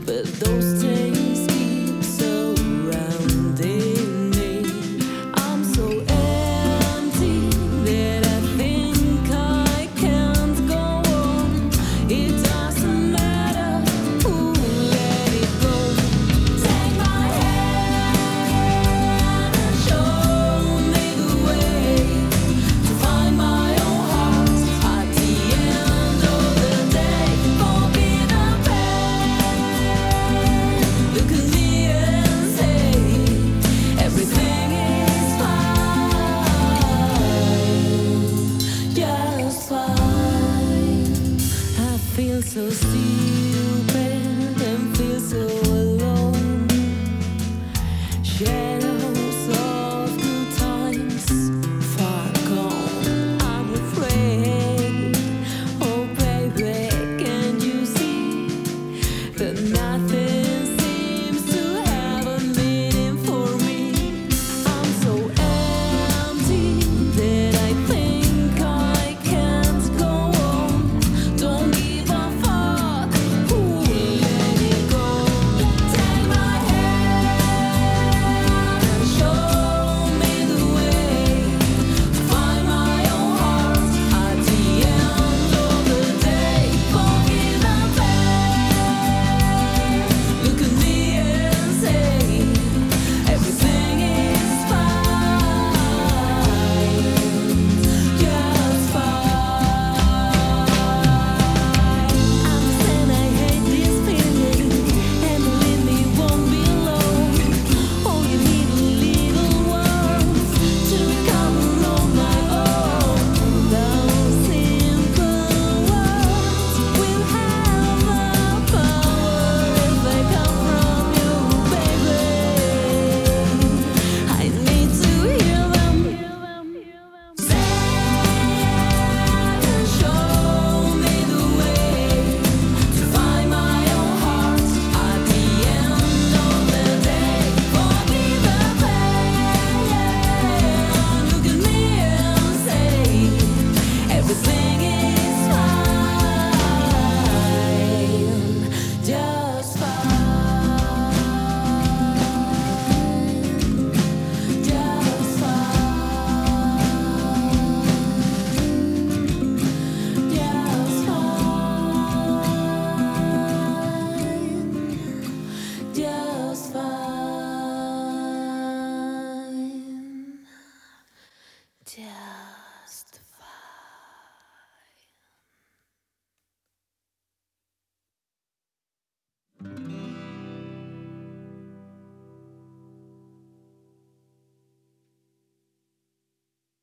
but those things keep surrounding me. I'm so empty that I think I can't go on. It doesn't matter who let it go. Take my hand and show me the way to find my own heart at the end of the day. Forget the pain. Look at me and say everything is fine, just fine. I feel so stupid and feel so alone. Shadows of good times far gone. I'm afraid. Oh baby, can't you see that nothing